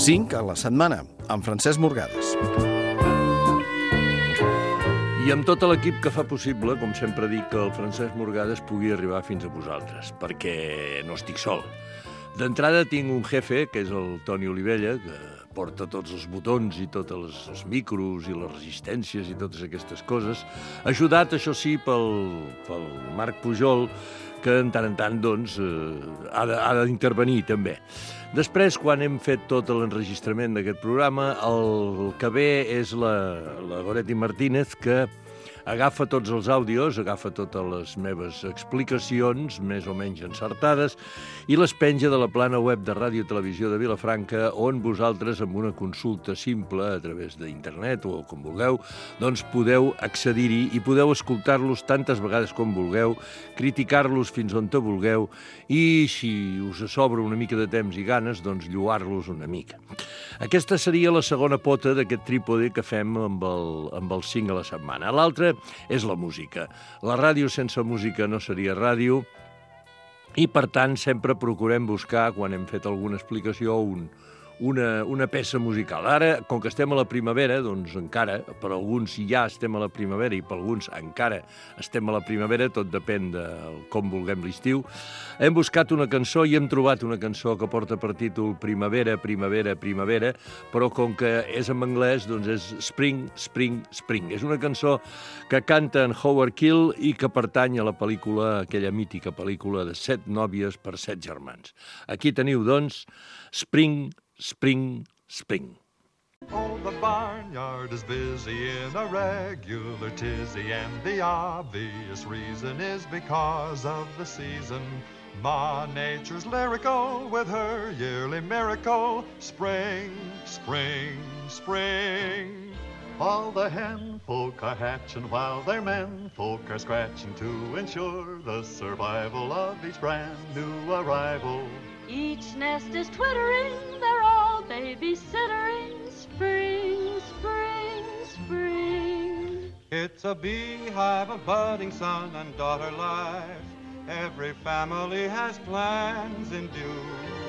5 a la setmana, amb Francesc Morgades. I amb tot l'equip que fa possible, com sempre dic, que el Francesc Morgades pugui arribar fins a vosaltres, perquè no estic sol. D'entrada tinc un jefe, que és el Toni Olivella, que porta tots els botons i tots els micros i les resistències i totes aquestes coses, ajudat, això sí, pel Marc Pujol, que en tant, doncs, ha d'intervenir també. Després, quan hem fet tot l'enregistrament d'aquest programa, el que ve és la Goretti Martínez, que agafa tots els àudios, agafa totes les meves explicacions, més o menys encertades, i les penja de la plana web de Ràdio i Televisió de Vilafranca, on vosaltres, amb una consulta simple a través d'internet o com vulgueu, doncs podeu accedir-hi i podeu escoltar-los tantes vegades com vulgueu, criticar-los fins on te vulgueu i, si us sobra una mica de temps i ganes, doncs lloar-los una mica. Aquesta seria la segona pota d'aquest trípode que fem amb el 5 a la setmana. L'altra és la música. La ràdio sense música no seria ràdio i, per tant, sempre procurem buscar, quan hem fet alguna explicació, una peça musical. Ara, com que estem a la primavera, doncs encara, per alguns ja estem a la primavera i per alguns encara estem a la primavera, tot depèn de com vulguem l'estiu, hem buscat una cançó i hem trobat una cançó que porta per títol Primavera, Primavera, Primavera, però com que és en anglès, doncs és Spring, Spring, Spring. És una cançó que canta en Howard Keel i que pertany a la pel·lícula, aquella mítica pel·lícula de 7 nòvies per 7 germans. Aquí teniu, doncs, Spring, Spring, Spring. Oh, the barnyard is busy in a regular tizzy, and the obvious reason is because of the season. Ma Nature's lyrical with her yearly miracle. Spring, spring, spring. All the hen folk are hatching while their men folk are scratching to ensure the survival of each brand new arrival. Each nest is twittering, they're all babysittering. Spring, spring, spring. It's a beehive of budding son and daughter life. Every family has plans in view.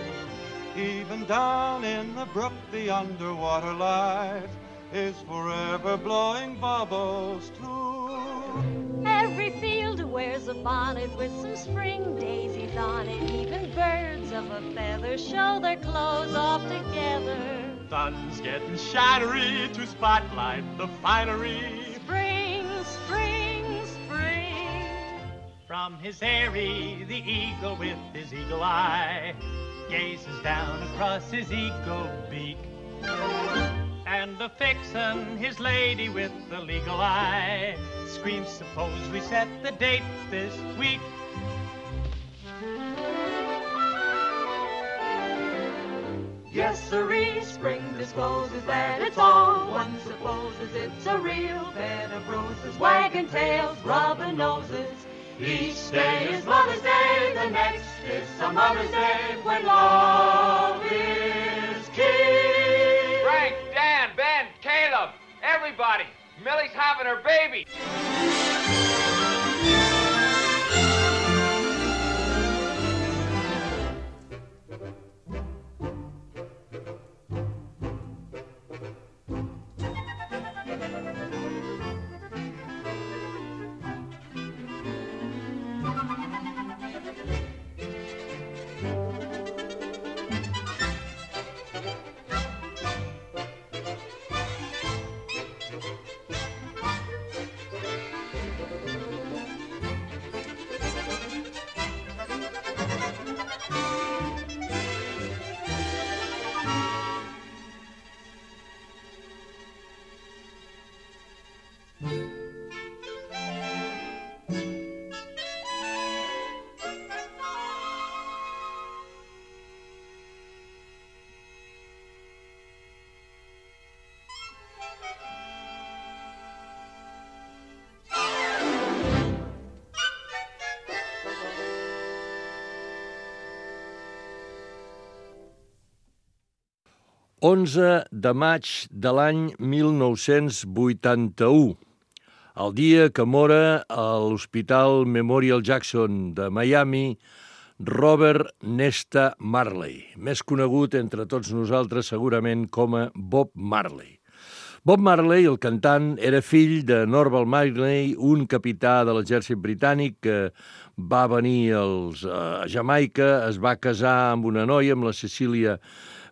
Even down in the brook, the underwater life is forever blowing bubbles too. Every field wears a bonnet with some spring daisies on it. Even birds of a feather show their clothes off together. Sun's getting shattery to spotlight the finery. Spring, spring, spring. From his eyrie, the eagle with his eagle eye gazes down across his eagle beak. And the vixen, his lady with the legal eye, screams, suppose we set the date this week. Yes, sirree, spring discloses that it's all one supposes. It's a real bed of roses, wagging tails, rubbing noses. Each day is Mother's Day, the next is some Mother's Day, when love is king. Frank, Dan, Ben, Caleb, everybody, Millie's having her baby. ...11 de maig de l'any 1981, el dia que mora a l'Hospital Memorial Jackson de Miami Robert Nesta Marley, més conegut entre tots nosaltres segurament com a Bob Marley. Bob Marley, el cantant, era fill de Norval Marley, un capità de l'exèrcit britànic que va venir a Jamaica, es va casar amb una noia, amb la Cecília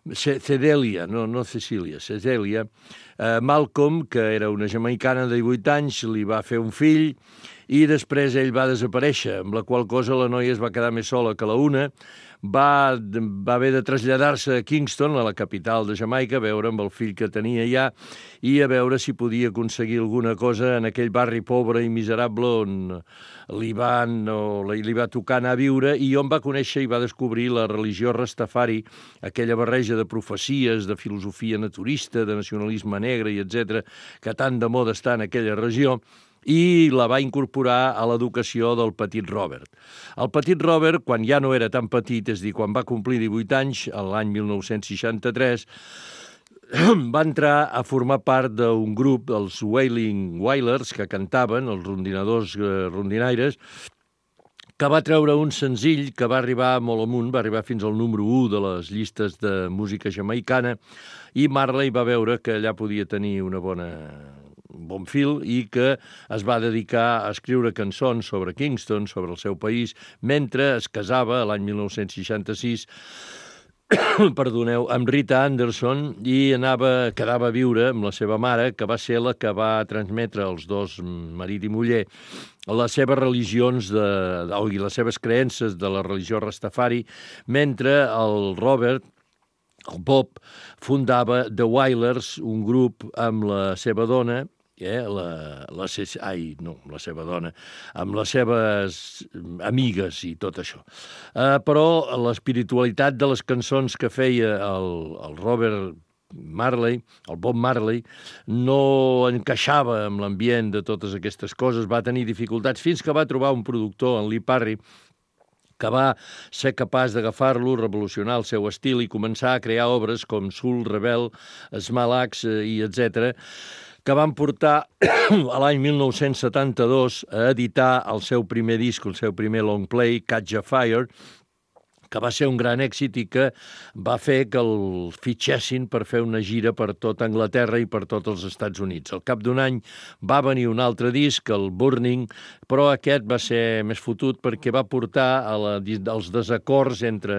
Malcolm, que era una jamaicana de 18 anys, li va fer un fill i després ell va desaparèixer, amb la qual cosa la noia es va quedar més sola que la una. Va haver de traslladar-se a Kingston, a la capital de Jamaica, a veure amb el fill que tenia allà i a veure si podia aconseguir alguna cosa en aquell barri pobre i miserable on li va tocar anar a viure i on va conèixer i va descobrir la religió Rastafari, aquella barreja de profecies, de filosofia naturista, de nacionalisme negre i etc., que tant de moda està en aquella regió, i la va incorporar a l'educació del petit Robert. El petit Robert, quan ja no era tan petit, és a dir, quan va complir 18 anys, l'any 1963, va entrar a formar part d'un grup, els Wailing Wailers, que cantaven, els rondinadors rondinaires, que va treure un senzill que va arribar molt amunt, va arribar fins al número 1 de les llistes de música jamaicana, i Marley va veure que allà podia tenir un bon fil i que es va dedicar a escriure cançons sobre Kingston, sobre el seu país, mentre es casava l'any 1966 amb Rita Anderson i quedava a viure amb la seva mare, que va ser la que va transmetre als dos, marit i muller, les seves religions i les seves creences de la religió Rastafari, mentre el Bob fundava The Wailers, un grup amb la seva dona, amb les seves amigues i tot això. Però l'espiritualitat de les cançons que feia el Robert Marley, el Bob Marley, no encaixava amb l'ambient de totes aquestes coses, va tenir dificultats fins que va trobar un productor, en Lee Parry, que va ser capaç d'agafar-lo, revolucionar el seu estil i començar a crear obres com Soul Rebel, Small Axe i etc., que van portar a l'any 1972 a editar el seu primer disc, el seu primer long play, Catch a Fire, que va ser un gran èxit i que va fer que el fitxessin per fer una gira per tota Anglaterra i per tots els Estats Units. Al cap d'un any va venir un altre disc, el Burning, però aquest va ser més fotut perquè va portar als desacords entre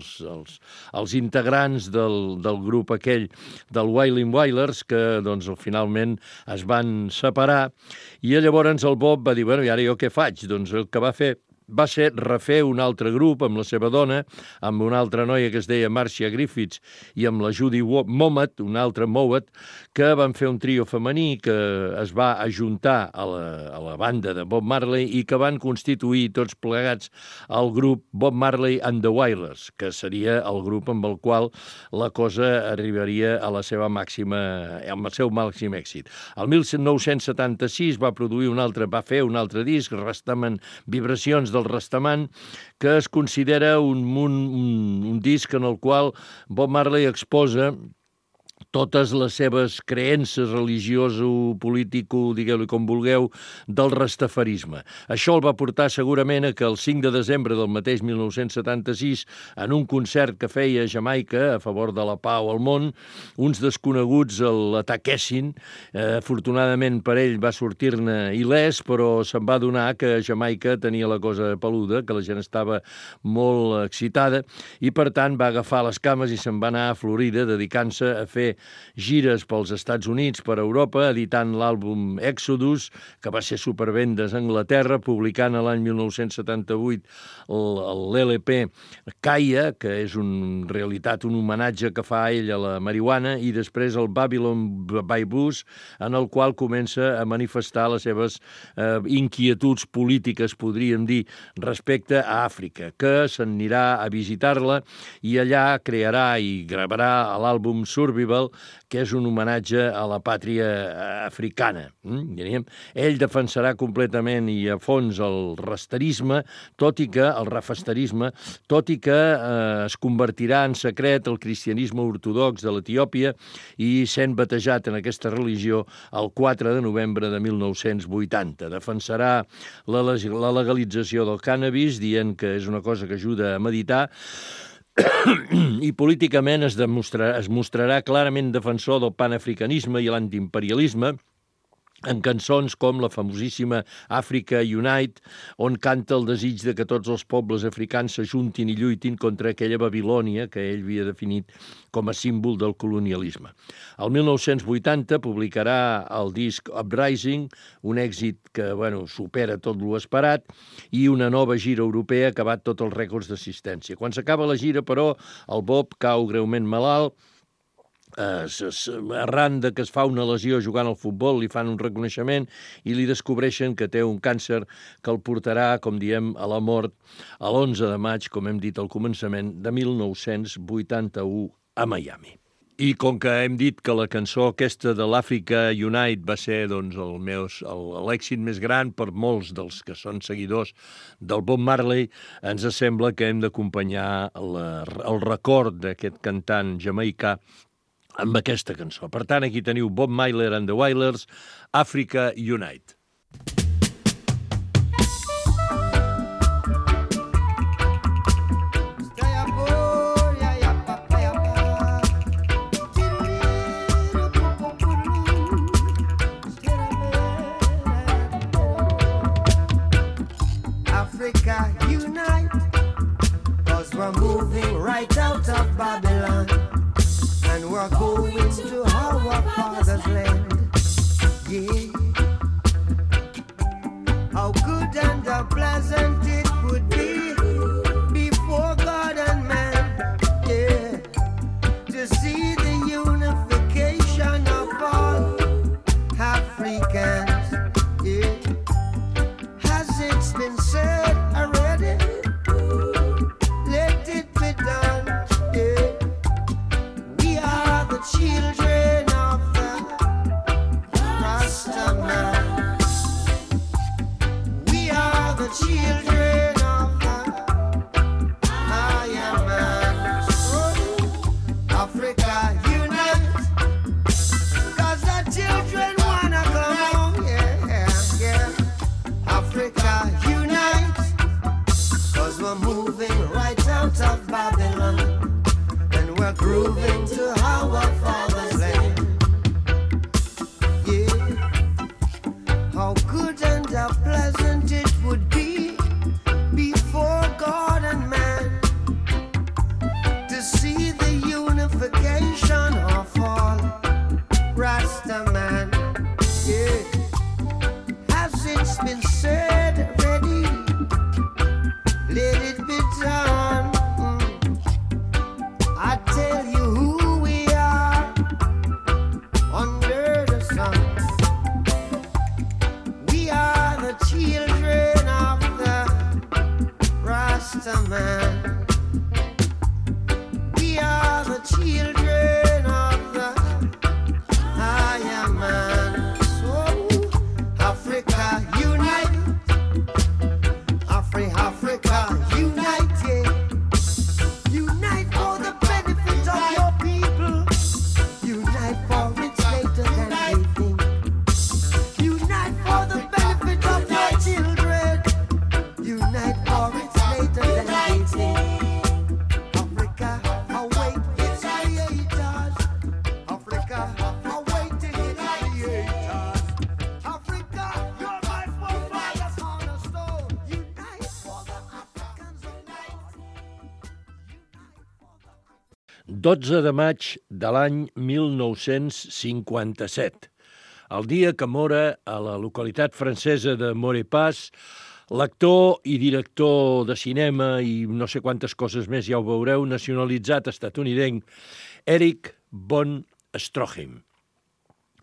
els integrants del grup aquell, del Wailing Wailers, que doncs, finalment es van separar, i llavors el Bob va dir, i ara jo què faig? Doncs el que va fer va ser refer un altre grup amb la seva dona, amb una altra noia que es deia Marcia Griffiths i amb la Judy Mowatt, una altra Mowatt, que van fer un trio femení que es va ajuntar a la banda de Bob Marley i que van constituir tots plegats el grup Bob Marley and the Wailers, que seria el grup amb el qual la cosa arribaria a amb el seu màxim èxit. El 1976 va fer un altre disc, Rastaman, Vibracions del Rastaman, que es considera un disc en el qual Bob Marley exposa totes les seves creences religioso-político, digueu-li com vulgueu, del rastafarisme. Això el va portar segurament a que el 5 de desembre del mateix 1976, en un concert que feia a Jamaica a favor de la pau al món, uns desconeguts l'ataquessin. Afortunadament per ell va sortir-ne il·lès, però se'n va adonar que Jamaica tenia la cosa peluda, que la gent estava molt excitada, i per tant va agafar les cames i se'n va anar a Florida dedicant-se a fer gires pels Estats Units, per Europa, editant l'àlbum Exodus, que va ser supervendes a Anglaterra, publicant l'any 1978 l'LP Kaya, que és en realitat un homenatge que fa ell a la marihuana, i després el Babylon by Bus, en el qual comença a manifestar les seves inquietuds polítiques, podríem dir, respecte a Àfrica, que s'anirà a visitar-la i allà crearà i gravarà l'àlbum Survival, Festival, que és un homenatge a la pàtria africana. Diríem. Ell defensarà completament i a fons el rasterisme, tot i que es convertirà en secret el cristianisme ortodox de l'Etiòpia i sent batejat en aquesta religió el 4 de novembre de 1980. Defensarà la legalització del cànnabis, dient que és una cosa que ajuda a meditar, i políticament es mostrarà clarament defensor del panafricanisme i l'antiimperialisme en cançons com la famosíssima Africa Unite, on canta el desig de que tots els pobles africans s'ajuntin i lluitin contra aquella Babilònia que ell havia definit com a símbol del colonialisme. El 1980 publicarà el disc Uprising, un èxit que supera tot lo esperat, i una nova gira europea ha acabat tots els rècords d'assistència. Quan s'acaba la gira, però, el Bob cau greument malalt. Arran de que es fa una lesió jugant al futbol, li fan un reconeixement i li descobreixen que té un càncer que el portarà, com diem, a la mort l'11 de maig, com hem dit al començament, de 1981 a Miami. I com que hem dit que la cançó aquesta de l'Africa Unite va ser l'èxit més gran per molts dels que són seguidors del Bob Marley, ens sembla que hem d'acompanyar el record d'aquest cantant jamaicà amb aquesta cançó. Per tant, aquí teniu Bob Marley and the Wailers, Africa Unite. Africa Unite, 'cause we're moving right out of Babylon. And we're going to our father's land, yeah. How good and how pleasant it would be before God and man, yeah, to see the unification of all Africans, yeah. Has it been said already? Let it be done, yeah. Children of the Rastaman. We are the children of the Higher Man. Africa unite, 'cause the children wanna come home, yeah, yeah. Africa unite, 'cause we're moving right out of Babylon. We're grooving to our father's land, yeah. How good and how pleasant it would be before God and man to see the unification of all Rastaman, yeah. Has it been said already? Let it be done. I tell you who we are under the sun. We are the children of the Rastaman. We are the children of the Higher Man. So Africa unite, Africa unite, yeah. Unite for the benefit of your people. Unite for it's later than they think. Unite for the benefit of your children. Unite for it's later than they think. Africa, await its creators. Africa, awaiting its creators. Africa, you're my forefathers on a stone. Unite for the Africans unite. 12 de maig de l'any 1957, el dia que mora a la localitat francesa de Maurepas l'actor i director de cinema i no sé quantes coses més, ja ho veureu, nacionalitzat estatunidenc, Erich von Stroheim.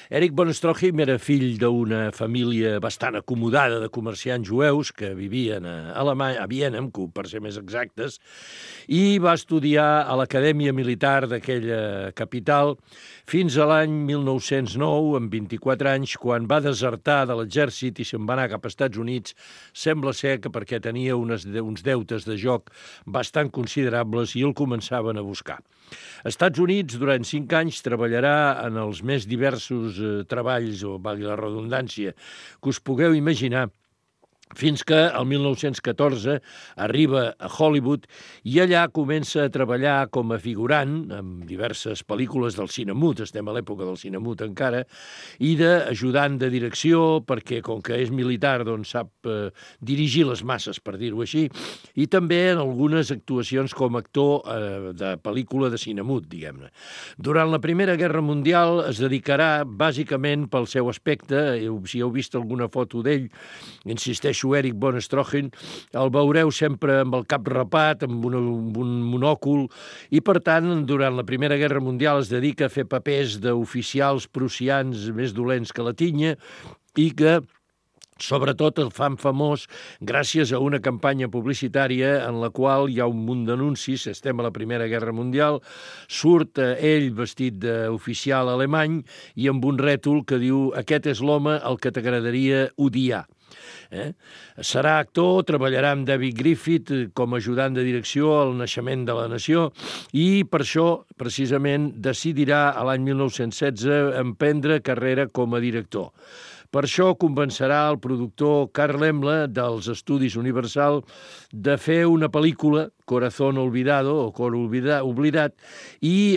Erich von Stroheim era fill d'una família bastant acomodada de comerciants jueus que vivien a Alemanya, a Viena, per ser més exactes, i va estudiar a l'Acadèmia Militar d'aquella capital fins a l'any 1909, amb 24 anys, quan va desertar de l'exèrcit i se'n va anar cap als Estats Units. Sembla ser que perquè tenia uns deutes de joc bastant considerables i el començaven a buscar. Als Estats Units, durant 5 anys, treballarà en els més diversos treballs, o valgui la redundància, que us pugueu imaginar, fins que el 1914 arriba a Hollywood i allà comença a treballar com a figurant en diverses pel·lícules del cine mut, estem a l'època del cine mut encara, i d'ajudant de direcció, perquè com que és militar doncs sap dirigir les masses, per dir-ho així, i també en algunes actuacions com a actor de pel·lícula de cine mut, diguem-ne. Durant la Primera Guerra Mundial es dedicarà bàsicament pel seu aspecte, si heu vist alguna foto d'ell, insisteixo, Erich von Stroheim, el veureu sempre amb el cap rapat, amb un monòcul, i per tant, durant la Primera Guerra Mundial es dedica a fer papers d'oficials prussians més dolents que la tinya i que sobretot el fan famós gràcies a una campanya publicitària en la qual hi ha un munt d'anuncis, estem a la Primera Guerra Mundial, surt ell vestit d'oficial alemany i amb un rètol que diu «Aquest és l'home al que t'agradaria odiar». Serà actor, treballarà amb David Griffith com a ajudant de direcció al naixement de la nació i per això, precisament, decidirà a l'any 1916 emprendre carrera com a director. Per això convencerà el productor Carl Laemmle dels Estudis Universal de fer una pel·lícula, Corazón Olvidado, o Cor Oblidat, i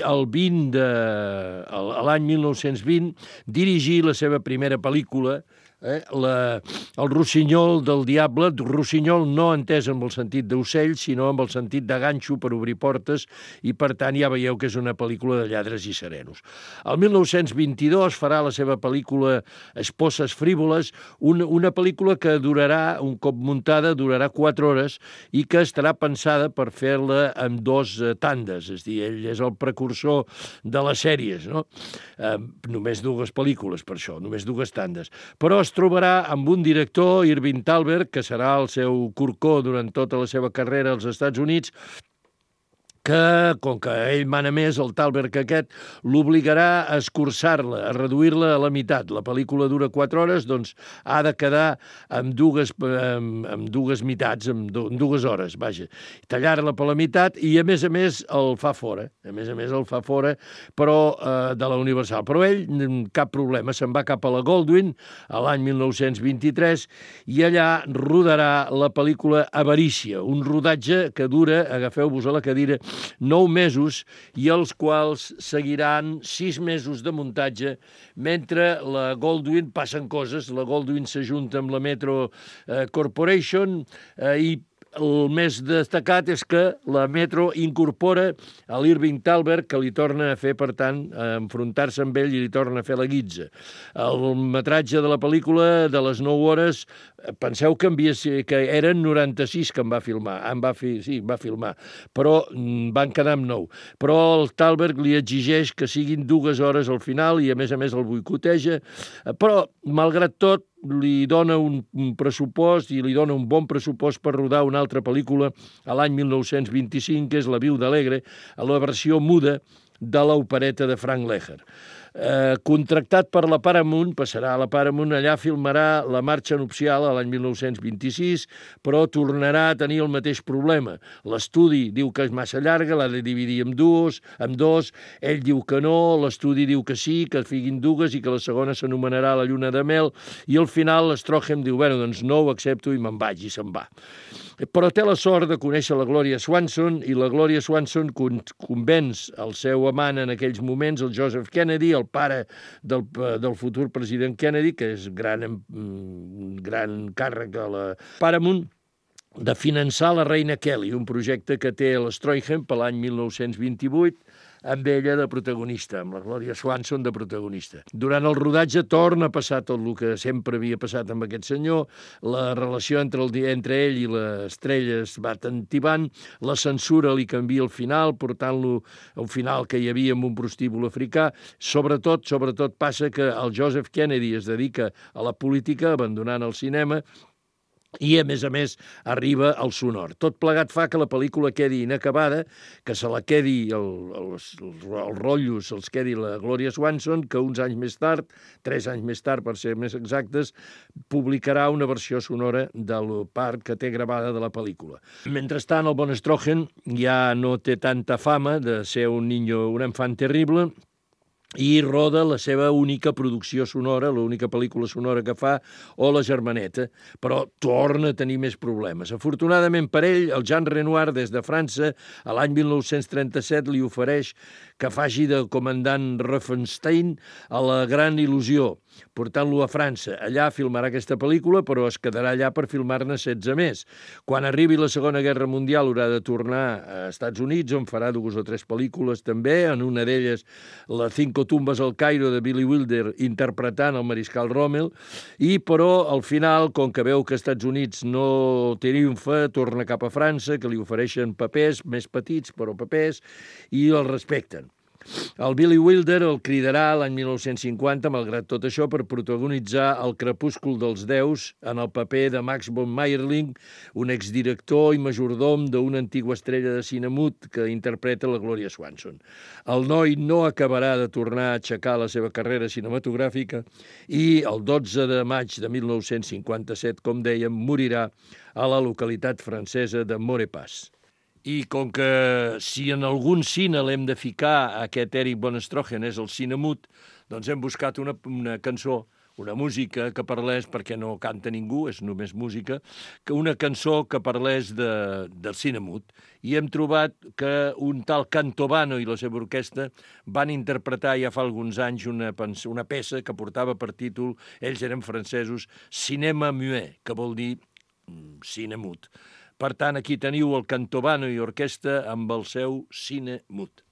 l'any 1920 dirigir la seva primera pel·lícula, el Rossinyol del Diable, rossinyol no entès amb el sentit d'ocell, sinó amb el sentit de ganxo per obrir portes, i per tant ja veieu que és una pel·lícula de lladres i serenos. El 1922 farà la seva pel·lícula Esposes frívoles, una pel·lícula que durarà, un cop muntada, durarà 4 hores i que estarà pensada per fer-la en 2 tandes, és a dir, ell és el precursor de les sèries, no? Només 2 pel·lícules per això, només 2 tandes. Però es trobarà amb un director, Irving Thalberg, que serà el seu corcó durant tota la seva carrera als Estats Units, que, com que ell mana més, el Thalberg aquest, l'obligarà a escurçar-la, a reduir-la a la meitat. La pel·lícula dura 4 hores, doncs ha de quedar amb dues meitats, amb 2 hores, vaja. Tallar-la per la meitat i, a més, el fa fora. A més, el fa fora, però de la Universal. Però ell, cap problema, se'n va cap a la Goldwyn, a l'any 1923, i allà rodarà la pel·lícula Avarícia, un rodatge que dura, agafeu-vos a la cadira, 9 mesos i els quals seguiran 6 mesos de muntatge mentre la Goldwyn passen coses. La Goldwyn s'ajunta amb la Metro Corporation i el més destacat és que la Metro incorpora a l'Irving Thalberg, que li torna a fer, per tant, a enfrontar-se amb ell i li torna a fer la guitza. El metratge de la pel·lícula, de les 9 hores, penseu que eren 96 que en va filmar. Va filmar, però van quedar amb 9. Però el Thalberg li exigeix que siguin 2 hores al final i, a més, el boicoteja. Però, malgrat tot, li dona un pressupost i li dona un bon pressupost per rodar una altra pel·lícula a l'any 1925, que és La Viuda Alegre, a la versió muda de l'opereta de Frank Leher. Contractat per la Paramount, passarà a la Paramount, allà filmarà La marxa nupcial a l'any 1926, però tornarà a tenir el mateix problema. L'estudi diu que és massa llarga, l'ha de dividir en dos, ell diu que no, l'estudi diu que sí, que figuin 2 i que la segona s'anomenarà La lluna de mel, i al final Stroheim diu, bueno, doncs no ho accepto i me'n vaig, i se'n va. Però té la sort de conèixer la Gloria Swanson, i la Gloria Swanson convenç el seu amant en aquells moments, el Joseph Kennedy, el pare del futur president Kennedy, que és gran càrrec a la Paramount, de finançar La reina Kelly, un projecte que té l'Stroheim per l'any 1928, amb ella de protagonista, amb la Gloria Swanson de protagonista. Durant el rodatge torna a passar tot el que sempre havia passat amb aquest senyor, la relació entre ell i l'estrella es va tentibant, la censura li canvia el final, portant-lo a un final que hi havia amb un prostíbul africà. Sobretot passa que el Joseph Kennedy es dedica a la política, abandonant el cinema, i, a més, arriba al sonor. Tot plegat fa que la pel·lícula quedi inacabada, que se la quedi els rotllos, els quedi la Gloria Swanson, que uns anys més tard, 3 anys més tard, per ser més exactes, publicarà una versió sonora del part que té gravada de la pel·lícula. Mentrestant, el Von Stroheim ja no té tanta fama de ser un enfant terrible, i roda la seva única producció sonora, l'única pel·lícula sonora que fa, o La germaneta, però torna a tenir més problemes. Afortunadament per ell, el Jean Renoir, des de França, a l'any 1937 li ofereix que faci de comandant Riefenstein a la Gran Il·lusió, portant-lo a França. Allà filmarà aquesta pel·lícula, però es quedarà allà per filmar-ne 16 més. Quan arribi la Segona Guerra Mundial haurà de tornar a Estats Units, on farà 2 o 3 pel·lícules també, en una d'elles La Cinco tumbes al Cairo de Billy Wilder interpretant el mariscal Rommel, però al final, com que veu que als Estats Units no triomfa, torna cap a França, que li ofereixen papers més petits, però papers, i el respecten. El Billy Wilder el cridarà l'any 1950, malgrat tot això, per protagonitzar El crepúscul dels déus en el paper de Max von Mayerling, un exdirector i majordom d'una antigua estrella de cine mut que interpreta la Gloria Swanson. El noi no acabarà de tornar a aixecar la seva carrera cinematogràfica i el 12 de maig de 1957, com dèiem, morirà a la localitat francesa de Maurepas. I com que si en algun cine l'hem de ficar aquest Erich von Stroheim és el cine mut, doncs hem buscat una cançó, una música que parlés, perquè no canta ningú, és només música, que una cançó que parlés del cine mut. I hem trobat que un tal Cantovano i la seva orquestra van interpretar ja fa alguns anys una peça que portava per títol, ells eren francesos, Cinéma muet, que vol dir cine mut. Per tant, aquí teniu el Cantovano i orquestra amb el seu cine mut.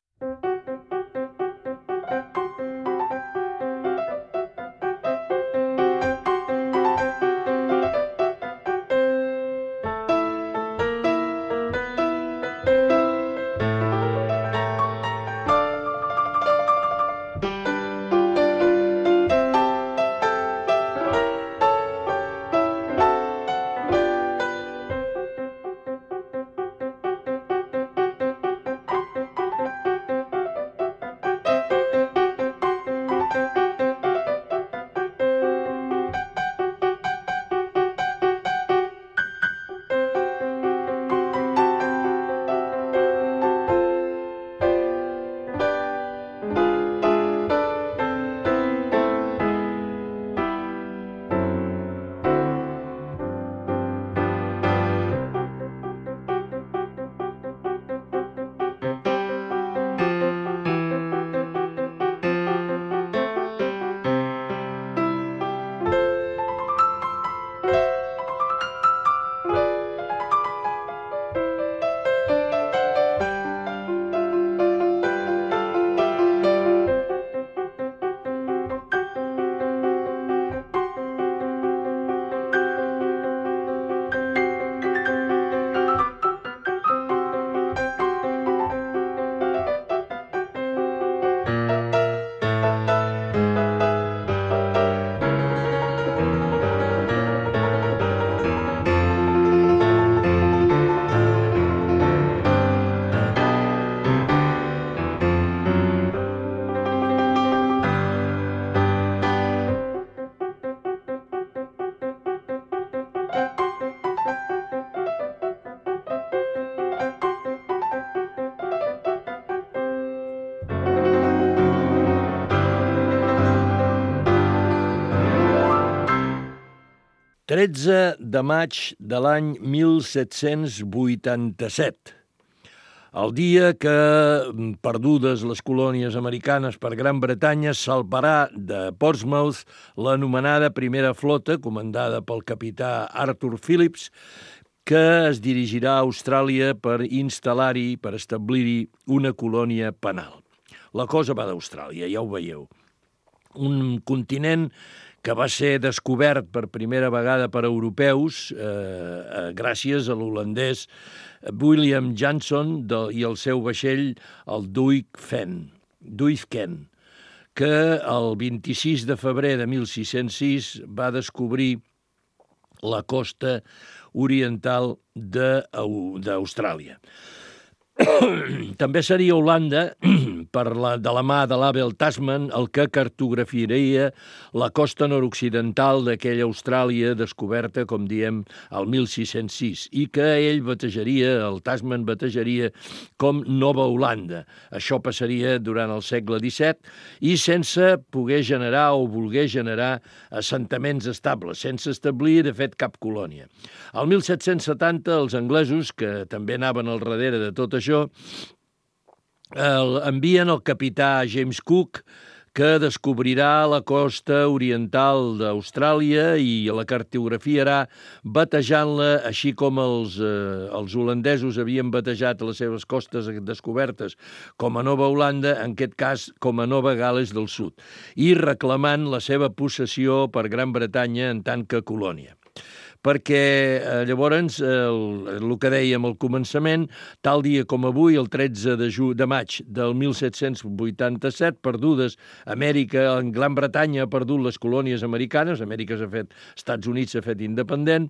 «13 de maig de l'any 1787. El dia que, perdudes les colònies americanes per Gran Bretanya, salparà de Portsmouth l'anomenada Primera Flota, comandada pel capità Arthur Phillips, que es dirigirà a Austràlia per instal·lar-hi, per establir-hi una colònia penal. La cosa va d'Austràlia, ja ho veieu. Un continent que va ser descobert per primera vegada per europeus gràcies a l'holandès William Jansson i el seu vaixell, el Duifken, que el 26 de febrer de 1606 va descobrir la costa oriental d'Austràlia. També seria Holanda, de la mà de l'Abel Tasman, el que cartografiaria la costa nord-occidental d'aquella Austràlia descoberta, com diem, el 1606, i que el Tasman batejaria com Nova Holanda. Això passaria durant el segle XVII i sense poder generar o voler generar assentaments estables, sense establir, de fet, cap colònia. El 1770, els anglesos, que també anaven al darrere de tot això, envien el capità James Cook, que descobrirà la costa oriental d'Austràlia i la cartografiarà batejant-la, així com els holandesos havien batejat les seves costes descobertes com a Nova Holanda, en aquest cas com a Nova Gal·les del Sud, i reclamant la seva possessió per Gran Bretanya en tant que colònia. Perquè llavors, el que dèiem al començament, tal dia com avui, el 13 de maig del 1787, perdudes Amèrica, en Gran Bretanya ha perdut les colònies americanes, Estats Units s'ha fet independent,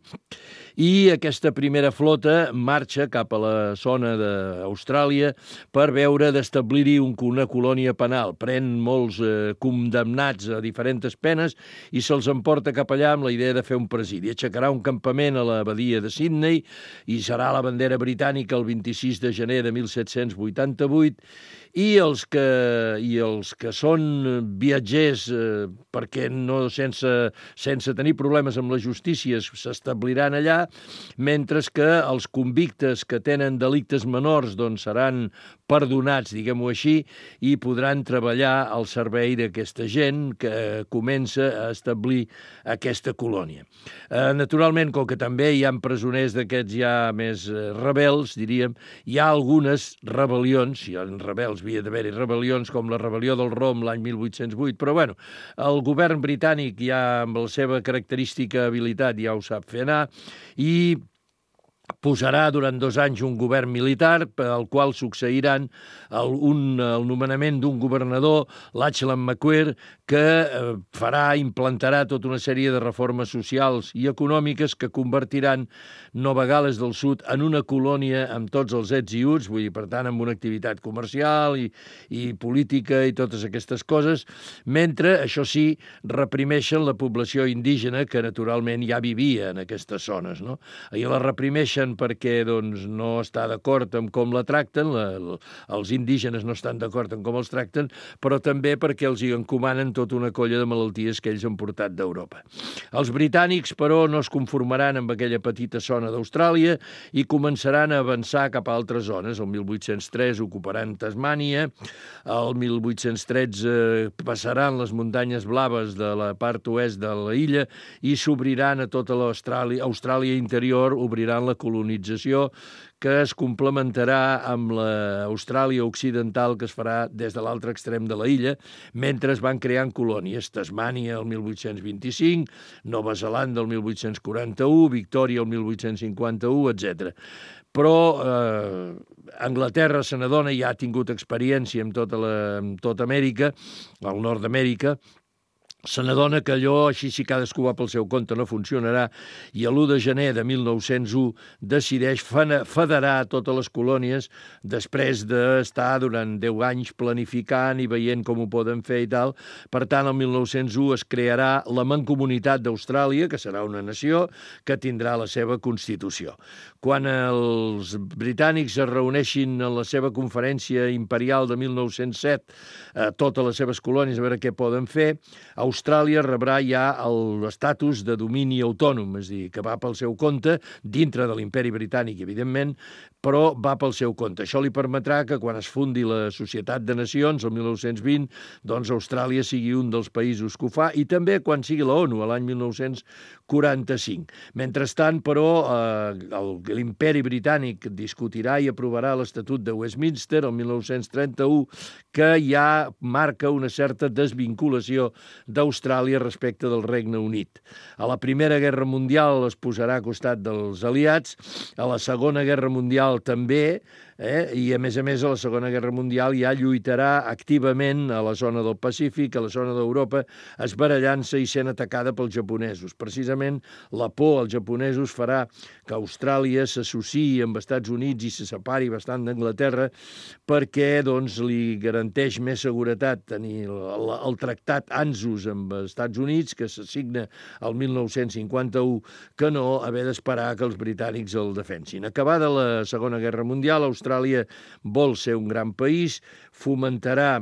i aquesta primera flota marxa cap a la zona d'Austràlia per veure d'establir-hi una colònia penal. Pren molts condemnats a diferents penes i se'ls emporta cap allà amb la idea de fer un presidi. Aixecarà un campament a la badia de Sydney i serà la bandera britànica el 26 de gener de 1788 i els que són viatgers perquè sense tenir problemes amb la justícia s'establiran allà, mentre que els convictes que tenen delictes menors seran perdonats, diguem-ho així, i podran treballar al servei d'aquesta gent que comença a establir aquesta colònia. Naturalment, com que també hi ha presoners d'aquests ja més rebels, diríem, hi ha algunes rebel·lions, havia d'haver-hi rebel·lions com la rebel·lió del Rom l'any 1808, però bueno, el govern britànic ja amb la seva característica habilitat ja ho sap fer anar i posarà durant 2 anys un govern militar al qual succeiran el nomenament d'un governador, Lachlan Macquarie, que implantarà tota una sèrie de reformes socials i econòmiques que convertiran Nova Gal·les del Sud en una colònia amb tots els ets i uts, vull dir, per tant, amb una activitat comercial i política i totes aquestes coses, mentre, això sí, reprimeixen la població indígena que naturalment ja vivia en aquestes zones, no? I la reprimeixen perquè no està d'acord amb com la tracten, els indígenes no estan d'acord amb com els tracten, però també perquè els hi encomanen tota una colla de malalties que ells han portat d'Europa. Els britànics, però, no es conformaran amb aquella petita zona d'Austràlia i començaran a avançar cap a altres zones. El 1803 ocuparan Tasmània, el 1813 passaran les muntanyes blaves de la part oest de la illa i s'obriran a tota l'Austràlia interior, obriran la colonització que es complementarà amb l'Austràlia occidental que es farà des de l'altre extrem de la illa, mentre es van creant colònies. Tasmània el 1825, Nova Zelanda el 1841, Victòria el 1851, etc. Però Anglaterra se n'adona, ja ha tingut experiència amb tota Amèrica, al nord d'Amèrica, se n'adona que allò, així si cadascú va pel seu compte, no funcionarà, i l'1 de gener de 1901 decideix federar totes les colònies després d'estar durant 10 anys planificant i veient com ho poden fer i tal. Per tant, el 1901 es crearà la Mancomunitat d'Austràlia, que serà una nació que tindrà la seva Constitució. Quan els britànics es reuneixin en la seva conferència imperial de 1907, totes les seves colònies, a veure què poden fer, Austràlia rebrà ja l'estatus de domini autònom, és a dir, que va pel seu compte, dintre de l'imperi britànic, evidentment, però va pel seu compte. Això li permetrà que quan es fundi la Societat de Nacions, el 1920, doncs Austràlia sigui un dels països que ho fa, i també quan sigui la ONU, l'any 1945. Mentrestant, però, l'imperi britànic discutirà i aprovarà l'Estatut de Westminster, el 1931, que ja marca una certa desvinculació d'Austràlia respecte del Regne Unit. A la Primera Guerra Mundial es posarà a costat dels aliats, a la Segona Guerra Mundial també, i a més a la Segona Guerra Mundial ja lluitarà activament a la zona del Pacífic, a la zona d'Europa, esbarallant-se i sent atacada pels japonesos. Precisament la por als japonesos farà que Austràlia s'associï amb Estats Units i se separi bastant d'Anglaterra perquè doncs, li garanteix més seguretat tenir el tractat ANZUS amb Estats Units, que s'assigna el 1951, que no haver d'esperar que els britànics el defensin. Acabada la Segona Guerra Mundial, Austràlia vol ser un gran país, fomentarà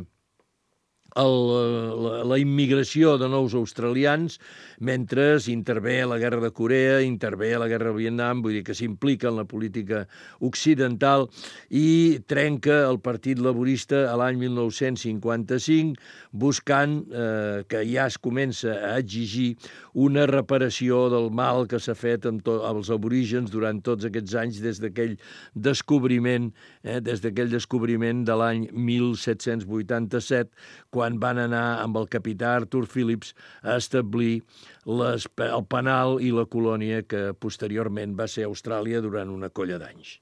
la immigració de nous australians, mentre intervé a la guerra de Corea, intervé a la guerra de Vietnam, vull dir que s'implica en la política occidental i trenca el Partit Laborista a l'any 1955, buscant que ja es comença a exigir una reparació del mal que s'ha fet als aborígens durant tots aquests anys des d'aquell descobriment de l'any 1787, quan van anar amb el capità Arthur Phillips a establir el penal i la colònia que posteriorment va ser Austràlia durant una colla d'anys.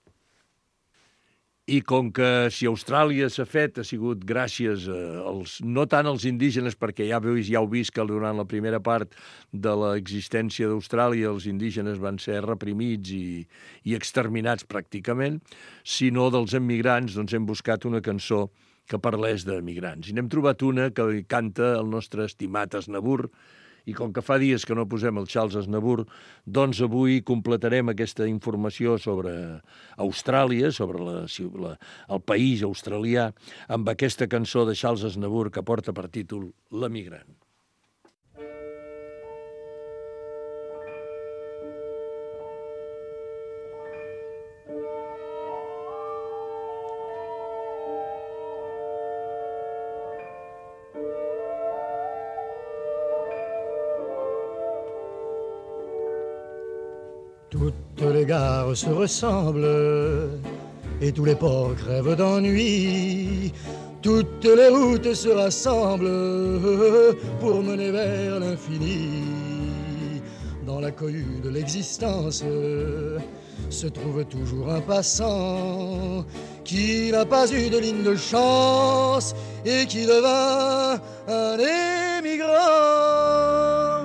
I com que si Austràlia s'ha fet ha sigut gràcies no tant als indígenes, perquè ja heu vist que durant la primera part de l'existència d'Austràlia els indígenes van ser reprimits i exterminats pràcticament, sinó dels emigrants, doncs hem buscat una cançó que parlés de migrants. I n'hem trobat una que canta el nostre estimat Aznavour, i com que fa dies que no posem el Charles Aznavour, doncs avui completarem aquesta informació sobre Austràlia, sobre el país australià, amb aquesta cançó de Charles Aznavour que porta per títol L'emigrant. Toutes les gares se ressemblent et tous les ports crèvent d'ennui. Toutes les routes se rassemblent pour mener vers l'infini. Dans la cohue de l'existence se trouve toujours un passant qui n'a pas eu de ligne de chance et qui devint un émigrant.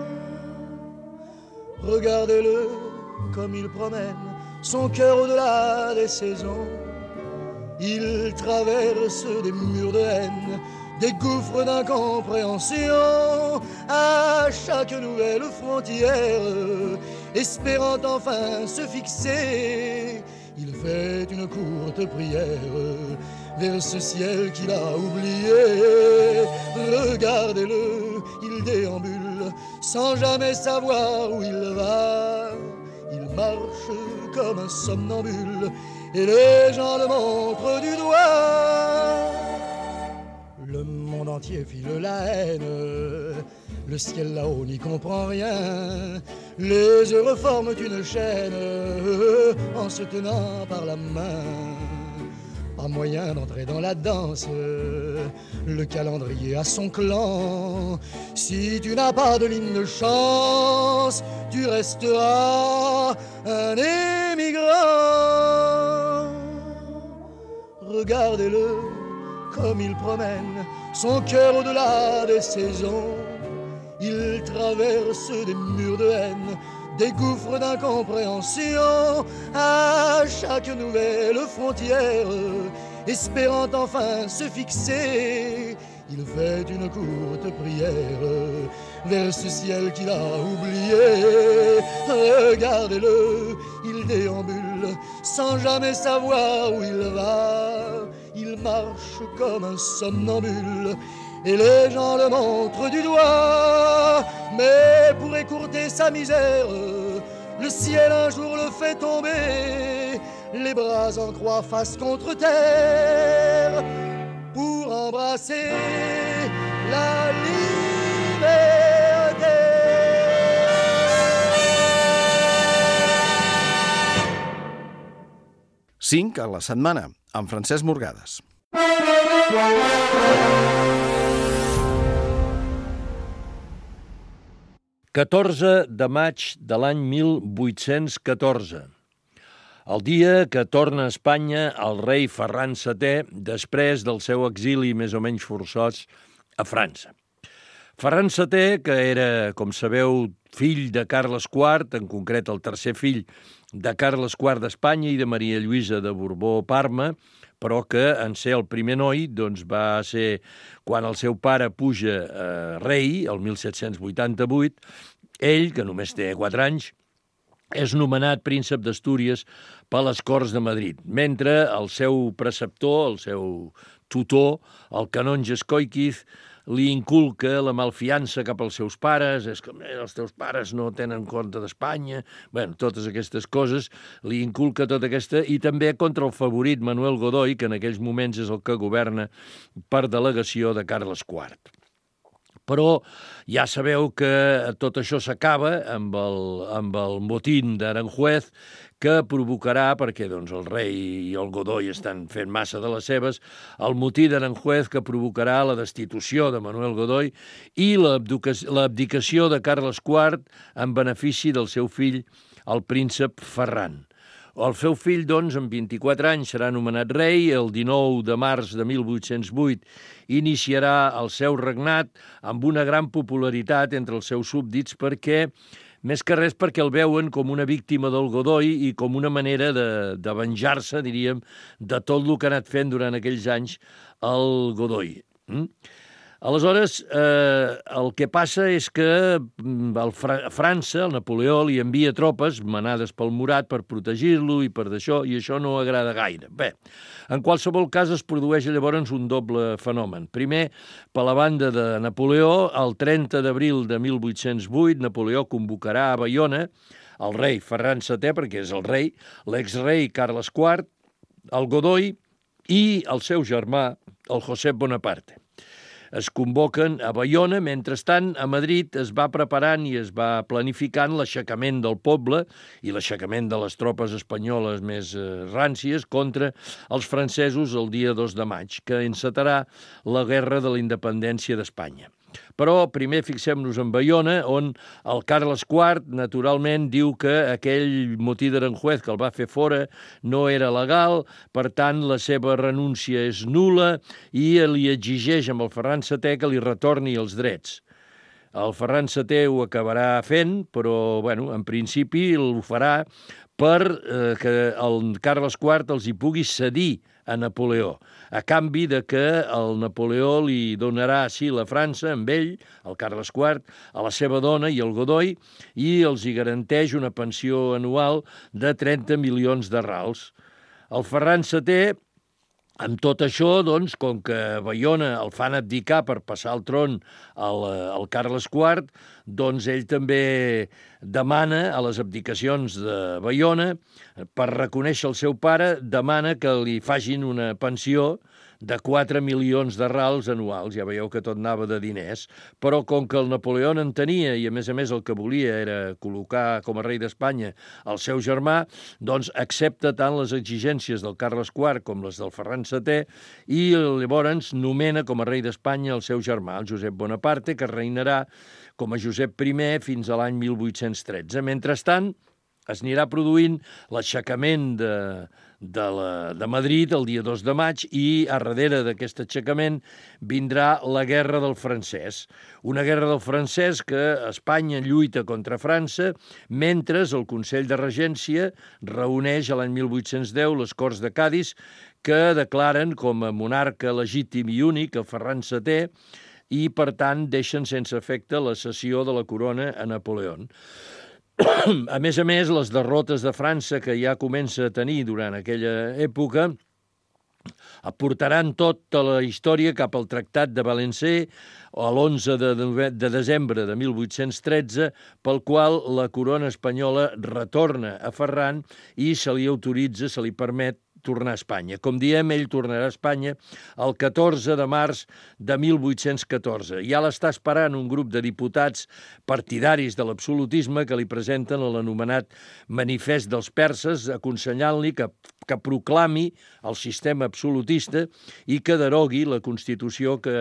Regardez-le comme il promène son cœur au-delà des saisons. Il traverse des murs de haine, des gouffres d'incompréhension. À chaque nouvelle frontière, espérant enfin se fixer, il fait une courte prière vers ce ciel qu'il a oublié. Regardez-le, il déambule sans jamais savoir où il va. Il marche comme un somnambule et les gens le montrent du doigt. Le monde entier file la haine, le ciel là-haut n'y comprend rien. Les heureux forment une chaîne en se tenant par la main. Pas moyen d'entrer dans la danse, le calendrier a son clan. Si tu n'as pas de ligne de chance, tu resteras un émigrant. Regardez-le comme il promène son cœur au-delà des saisons. Il traverse des murs de haine, des gouffres d'incompréhension. À chaque nouvelle frontière, espérant enfin se fixer, il fait une courte prière vers ce ciel qu'il a oublié. Regardez-le, il déambule sans jamais savoir où il va. Il marche comme un somnambule et les gens le montrent du doigt. Mais pour écourter sa misère, le ciel un jour le fait tomber, les bras en croix face contre terre, pour embrasser la liberté. 5 a la setmana, amb Francesc Morgades. «14 de maig de l'any 1814. El dia que torna a Espanya el rei Ferran VII després del seu exili més o menys forçós a França. Ferran VII, que era, com sabeu, fill de Carles IV, en concret el tercer fill de Carles IV d'Espanya i de Maria Lluïsa de Borbó-Parma, però que en ser el primer noi doncs va ser quan el seu pare puja rei, el 1788, ell, que només té 4 anys, és nomenat príncep d'Astúries per les Corts de Madrid, mentre el seu preceptor, el seu tutor, el canonge Escóiquiz, li inculca la malfiança cap als seus pares, és que els teus pares no tenen compte d'Espanya, bueno, totes aquestes coses, li inculca tota aquesta, i també contra el favorit Manuel Godoy, que en aquells moments és el que governa per delegació de Carles IV. Però ja sabeu que tot això s'acaba amb el motín d'Aranjuez, que provocarà, perquè doncs, el rei i el Godoy estan fent massa de les seves, el motí d'Aranjuez que provocarà la destitució de Manuel Godoy i l'abdicació de Carles IV en benefici del seu fill, el príncep Ferran. El seu fill, doncs, amb 24 anys, serà nomenat rei. El 19 de març de 1808 iniciarà el seu regnat amb una gran popularitat entre els seus súbdits perquè, més que res, perquè el veuen com una víctima del Godoy i com una manera de venjar-se, diríem, de tot el que ha anat fent durant aquells anys el Godoy. Aleshores, el que passa és que França, el Napoleó, li envia tropes manades pel Murat per protegir-lo i per d'això, i això no agrada gaire. Bé, en qualsevol cas es produeix llavors un doble fenomen. Primer, per la banda de Napoleó, el 30 d'abril de 1808, Napoleó convocarà a Baiona el rei Ferran VII, perquè és el rei, l'exrei Carles IV, el Godoy i el seu germà, el Josep Bonaparte. Es convoquen a Baiona, mentrestant a Madrid es va preparant i es va planificant l'aixecament del poble i l'aixecament de les tropes espanyoles més ràncies contra els francesos el dia 2 de maig, que encetarà la guerra de la independència d'Espanya. Però primer fixem-nos en Baiona, on el Carles IV, naturalment, diu que aquell motí d'Aranjuez que el va fer fora no era legal, per tant, la seva renúncia és nul·la i li exigeix amb el Ferran VII que li retorni els drets. El Ferran VII ho acabarà fent, però, bueno, en principi ho farà per que el Carles IV els hi pugui cedir a Napoleó, a canvi de que el Napoleó li donarà asil a França amb ell, el Carles IV, a la seva dona i el Godoy, i els hi garanteix una pensió anual de 30 milions de rals. El Ferran VII, amb tot això, doncs, com que Baiona el fan abdicar per passar el tron al Carles IV, doncs ell també demana a les abdicacions de Baiona, per reconèixer el seu pare, demana que li facin una pensió de 4 milions de rals anuals. Ja veieu que tot anava de diners, però com que el Napoleó en tenia i a més el que volia era col·locar com a rei d'Espanya el seu germà, doncs accepta tant les exigències del Carles IV com les del Ferran VII i llavors nomena com a rei d'Espanya el seu germà, el Josep Bonaparte, que reinarà com a Josep I fins a l'any 1813. Mentrestant, es anirà produint l'aixecament de Madrid el dia 2 de maig i a darrere d'aquest aixecament vindrà la Guerra del Francès. Una guerra del francès que Espanya lluita contra França mentre el Consell de Regència reuneix a l'any 1810 les Corts de Cadis que declaren com a monarca legítim i únic a Ferran VII i, per tant, deixen sense efecte la cessió de la corona a Napoleó. A més, les derrotes de França que ja comença a tenir durant aquella època Portaran tota la història cap al Tractat de Valencé, l'11 de desembre de 1813, pel qual la corona espanyola retorna a Ferran i se li autoritza, se li permet tornar a Espanya. Com diem, ell tornarà a Espanya el 14 de març de 1814. Ja l'està esperant un grup de diputats partidaris de l'absolutisme que li presenten l'anomenat Manifest dels Perses, aconsellant-li que proclami el sistema absolutista i que derogui la Constitució que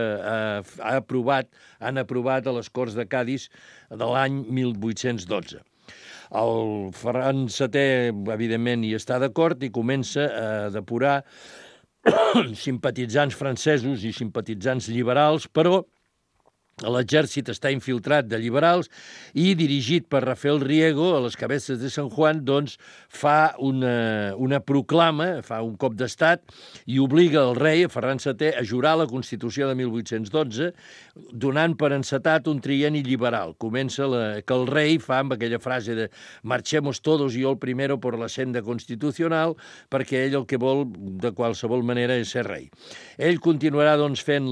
han aprovat a les Corts de Cadis de l'any 1812. El Ferran VII, evidentment, hi està d'acord i comença a depurar simpatitzants francesos i simpatitzants liberals, però l'exèrcit està infiltrat de liberals i, dirigit per Rafael Riego, a les Cabezas de San Juan, doncs, fa una proclama, fa un cop d'estat i obliga el rei, Ferran VII, a jurar la Constitució de 1812, donant per encetat un trienni liberal. Comença que el rei fa amb aquella frase de «marchemos todos y yo el primero por la senda constitucional», perquè ell el que vol, de qualsevol manera, és ser rei. Ell continuarà, doncs, fent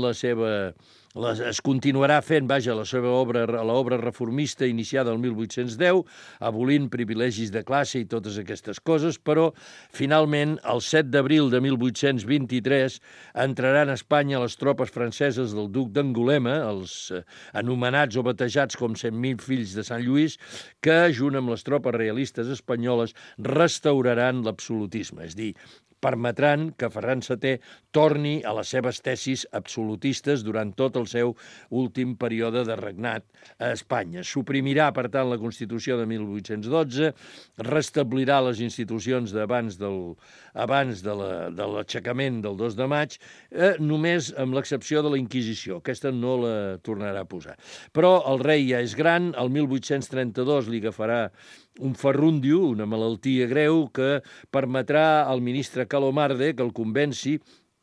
es continuarà fent, la seva obra, l'obra reformista iniciada el 1810, abolint privilegis de classe i totes aquestes coses, però finalment, el 7 d'abril de 1823, entraran a Espanya les tropes franceses del duc d'Angulema, els anomenats o batejats com 100.000 fills de Sant Lluís, que, junt amb les tropes realistes espanyoles, restauraran l'absolutisme, és a dir, permetran que Ferran VII torni a les seves tesis absolutistes durant tot el seu últim període de regnat a Espanya. Suprimirà, per tant, la Constitució de 1812, restablirà les institucions d'abans de l'aixecament del 2 de maig, només amb l'excepció de la Inquisició. Aquesta no la tornarà a posar. Però el rei ja és gran, el 1832 li agafarà un ferrúndio, una malaltia greu, que permetrà al ministre Calomarde que el convenci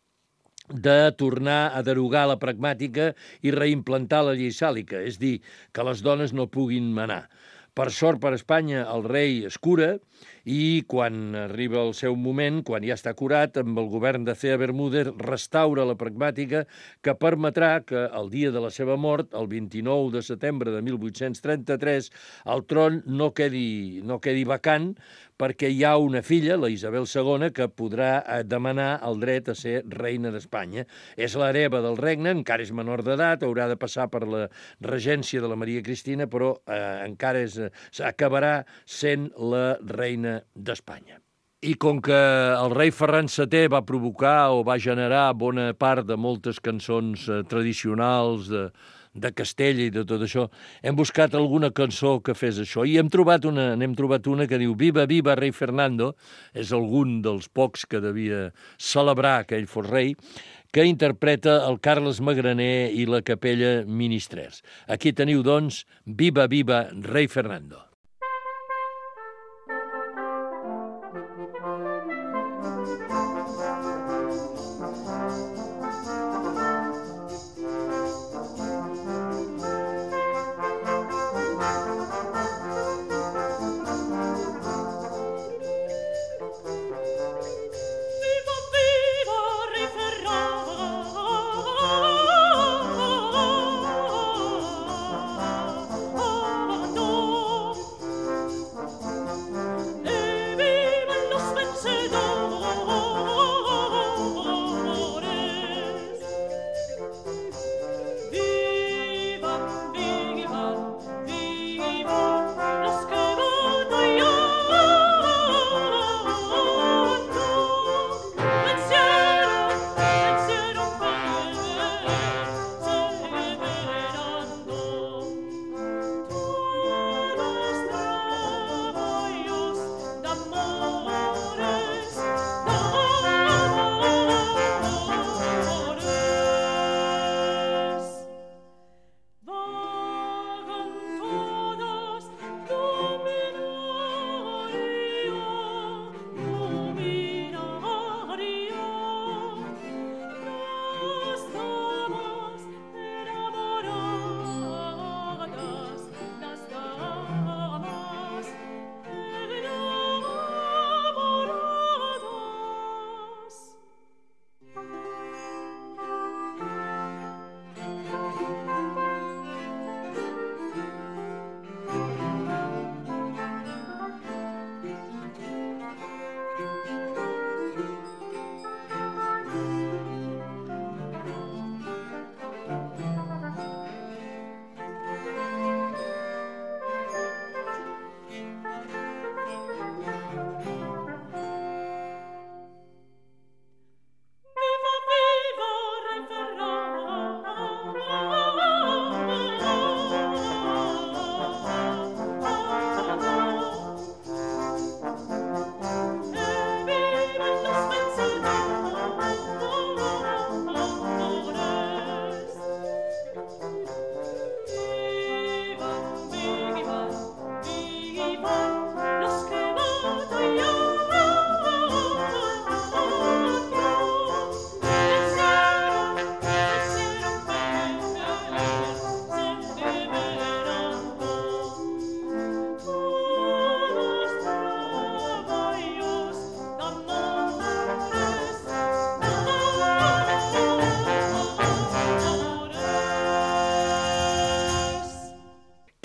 de tornar a derogar la pragmàtica i reimplantar la llei sàlica, és dir, que les dones no puguin manar. Per sort per Espanya, el rei es cura i quan arriba el seu moment, quan ja està curat, amb el govern de Cea Bermúdez restaura la pragmàtica que permetrà que el dia de la seva mort, el 29 de setembre de 1833, el tron no quedi vacant perquè hi ha una filla, la Isabel II, que podrà demanar el dret a ser reina d'Espanya. És l'hereva del regne, encara és menor d'edat, haurà de passar per la regència de la Maria Cristina, però encara acabarà sent la reina d'Espanya. I com que el rei Ferran VII va provocar o va generar bona part de moltes cançons tradicionals de Castella i de tot això, hem buscat alguna cançó que fes això i n'hem trobat una que diu «Viva, viva, rei Fernando», és algun dels pocs que devia celebrar que ell fos rei, que interpreta el Carles Magraner i la Capella Ministrers. Aquí teniu, doncs, «Viva, viva, rei Fernando».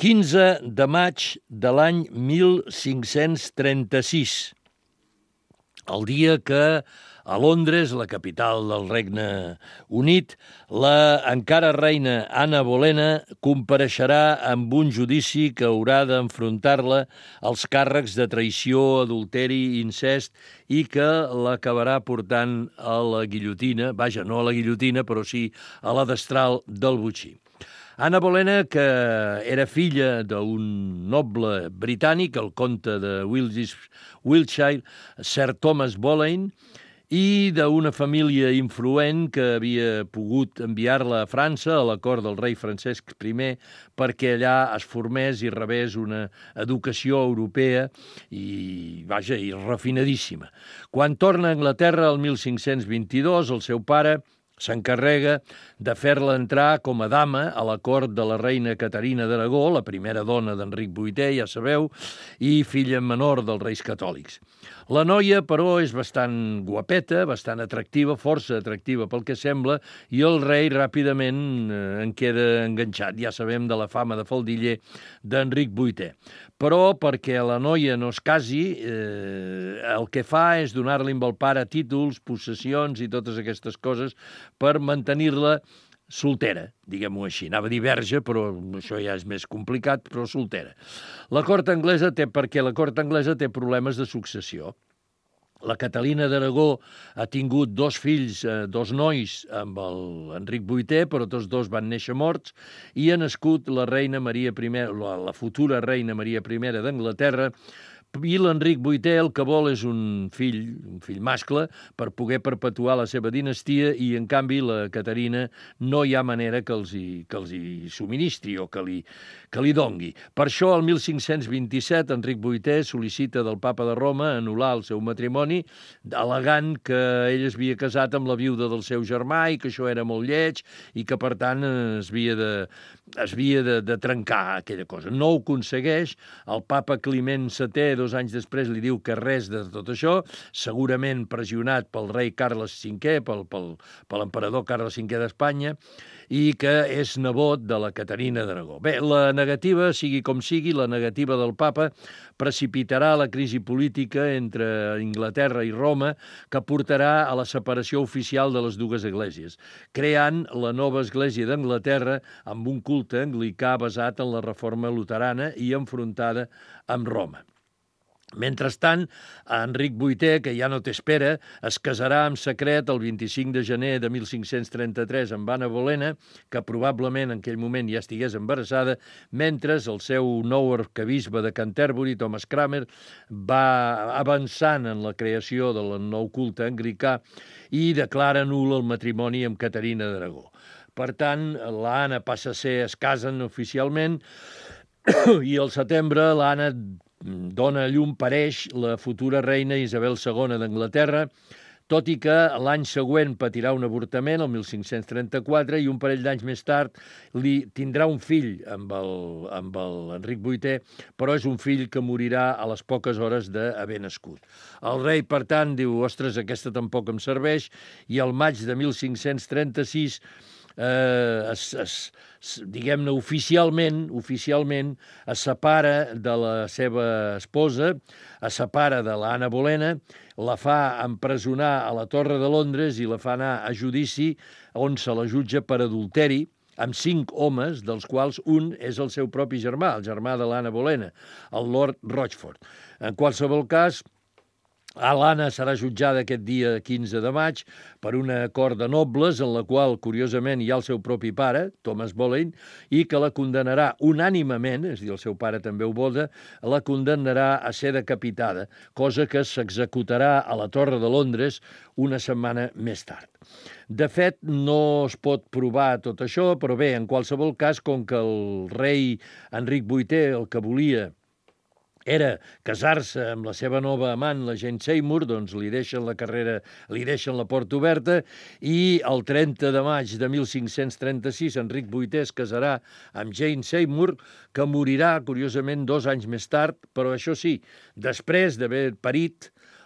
15 de maig de l'any 1536, el dia que a Londres, la capital del Regne Unit, la encara reina Anna Bolena compareixerà amb un judici que haurà d'enfrontar-la als càrrecs de traïció, adulteri, incest i que l'acabarà portant a la guillotina, vaja, no a la guillotina, però sí a la destral del botxí. Anna Bolena, que era filla d'un noble britànic, el comte de Wiltshire, Sir Thomas Boleyn, i d'una família influent que havia pogut enviar-la a França, a la cort del rei Francesc I, perquè allà es formés i rebés una educació europea i refinadíssima. Quan torna a Anglaterra el 1522, el seu pare s'encarrega de fer-la entrar com a dama a la cort de la reina Caterina d'Aragó, la primera dona d'Enric VIII, ja sabeu, i filla menor dels Reis Catòlics. La noia, però, és bastant guapeta, bastant atractiva, força atractiva pel que sembla, i el rei ràpidament en queda enganxat. Ja sabem de la fama de faldiller d'Enric VIII. Però perquè la noia no es casi, el que fa és donar-li amb el pare títols, possessions i totes aquestes coses per mantenir-la soltera, diguem-ho així. Anava a dir verge, però això ja és més complicat, però soltera. La cort anglesa té problemes de successió. La Catalina d'Aragó ha tingut dos fills, dos nois, amb l'Enric VIII, però tots dos van néixer morts, i ha nascut la reina Maria I, la futura reina Maria I d'Anglaterra, i l'Enric VIII el que vol és un fill mascle, per poder perpetuar la seva dinastia, i en canvi la Caterina no hi ha manera que els hi subministri o que li dongui. Per això, el 1527, Enric VIII sol·licita del papa de Roma anul·lar el seu matrimoni, al·legant que ell es havia casat amb la viuda del seu germà i que això era molt lleig i que, per tant, es havia de trencar aquella cosa. No ho aconsegueix. El papa Climent VII, 2 anys després, li diu que res de tot això, segurament pressionat pel rei Carles V, per l'emperador Carles V d'Espanya, i que és nebot de la Caterina d'Aragó. Bé, la negativa, sigui com sigui, la negativa del papa precipitarà la crisi política entre Anglaterra i Roma, que portarà a la separació oficial de les dues esglésies, creant la nova església d'Anglaterra amb un culte anglicà basat en la reforma luterana i enfrontada amb Roma. Mentrestant, Enric VIII, que ja no té espera, es casarà en secret el 25 de gener de 1533 amb Anna Bolena, que probablement en aquell moment ja estigués embarassada, mentre el seu nou arquebisbe de Canterbury, Thomas Cranmer, va avançant en la creació del nou culte anglicà i declara nul el matrimoni amb Caterina d'Aragó. Per tant, l'Anna passa a ser, es casen oficialment, i al setembre l'Anna dona a llum, pareix, la futura reina Isabel II d'Anglaterra, tot i que l'any següent patirà un avortament, el 1534, i un parell d'anys més tard li tindrà un fill amb l'Enric VIII, però és un fill que morirà a les poques hores d'haver nascut. El rei, per tant, diu, ostres, aquesta tampoc em serveix, i al maig de 1536 diguem-ne, oficialment es separa de la seva esposa, es separa de l'Anna Bolena, la fa empresonar a la Torre de Londres i la fa anar a judici on se la jutja per adulteri amb 5 homes, dels quals un és el seu propi germà, el germà de l'Anna Bolena, el Lord Rochford. En qualsevol cas, l'Anna serà jutjada aquest dia 15 de maig per una cort de nobles en la qual, curiosament, hi ha el seu propi pare, Thomas Boleyn, i que la condenarà unànimement, és a dir, el seu pare també ho voda, la condenarà a ser decapitada, cosa que s'executarà a la Torre de Londres una setmana més tard. De fet, no es pot provar tot això, però bé, en qualsevol cas, com que el rei Enric VIII el que volia era casar-se amb la seva nova amant, la Jane Seymour, doncs li deixen la carrera, li deixen la porta oberta, i el 30 de maig de 1536 Enric VIII es casarà amb Jane Seymour, que morirà, curiosament, 2 anys més tard, però això sí, després d'haver parit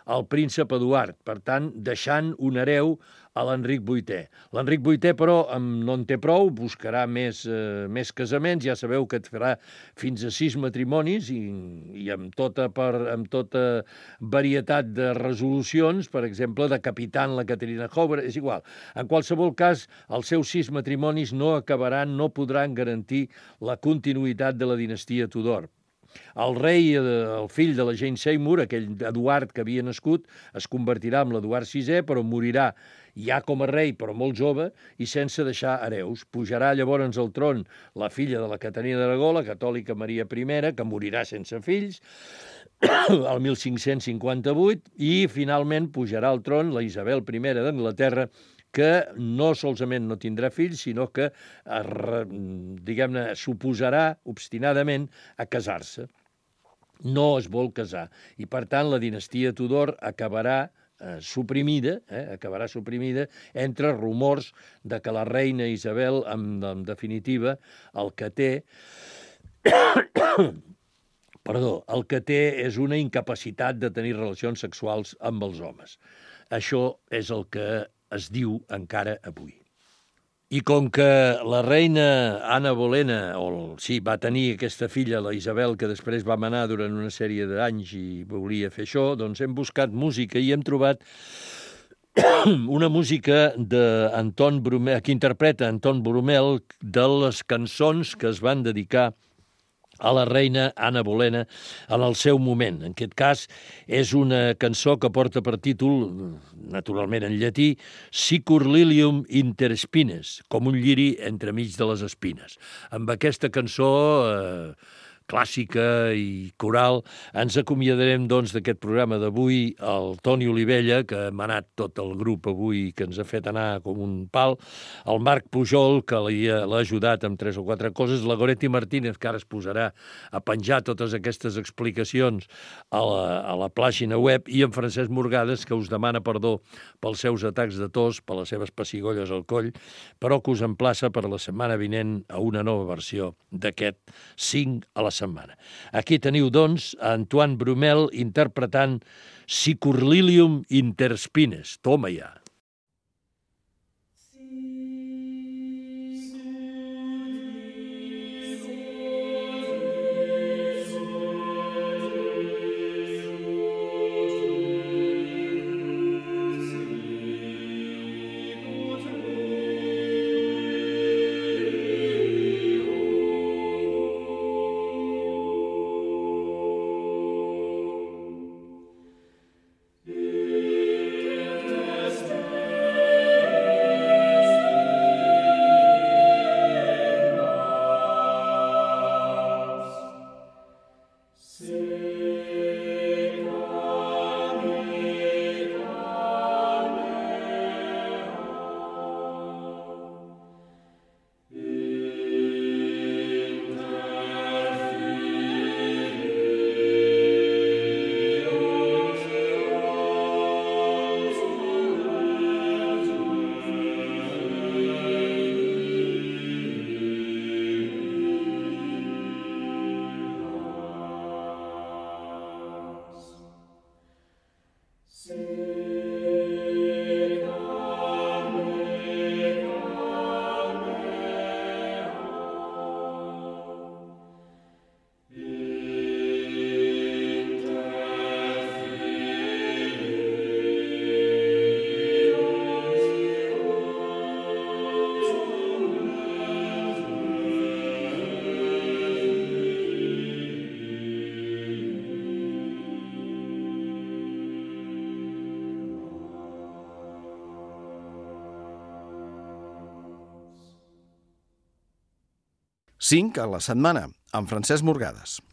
al príncep Eduard, per tant, deixant un hereu a l'Enric VIII. L'Enric VIII, però, no en té prou, buscarà més casaments, ja sabeu que et farà fins a 6 matrimonis i amb tota varietat de resolucions, per exemple, decapitant la Caterina Hoover, és igual. En qualsevol cas, els seus 6 matrimonis no podran garantir la continuïtat de la dinastia Tudor. El rei, el fill de la Jane Seymour, aquell Eduard que havia nascut, es convertirà en l'Eduard VI, però morirà ja com a rei, però molt jove, i sense deixar hereus. Pujarà llavors al tron la filla de la Caterina d'Aragó, la catòlica Maria I, que morirà sense fills, el 1558, i finalment pujarà al tron la Isabel I d'Anglaterra, que no solament no tindrà fills, sinó que, diguem-ne, s'oposarà obstinadament a casar-se. No es vol casar. I, per tant, la dinastia Tudor acabarà suprimida entre rumors de que la reina Isabel, en definitiva, el que té és una incapacitat de tenir relacions sexuals amb els homes. Això és el que es diu encara avui. I com que la reina Anna Bolena, va tenir aquesta filla, la Isabel, que després va manar durant una sèrie d'anys i volia fer això, doncs hem buscat música i hem trobat una música d'Anton Brumel, que interpreta Anton Brumel, de les cançons que es van dedicar a la reina Anna Bolena en el seu moment. En aquest cas, és una cançó que porta per títol, naturalment en llatí, Sicur lilium inter spines, com un lliri entremig de les espines. Amb aquesta cançó clàssica i coral, ens acomiadarem, doncs, d'aquest programa d'avui, el Toni Olivella, que ha manat tot el grup avui, que ens ha fet anar com un pal, el Marc Pujol, que l'ha ajudat amb 3 o 4 coses, la Goretti Martínez, que ara es posarà a penjar totes aquestes explicacions a la pàgina web, i en Francesc Morgades, que us demana perdó pels seus atacs de tos, per les seves pessigolles al coll, però que us emplaça per la setmana vinent a una nova versió d'aquest 5 a la setmana. Aquí teniu, doncs, a Antoine Brumel interpretant Sicur lilium inter spines. Toma ja. Cinc a la setmana, amb Francesc Morgades.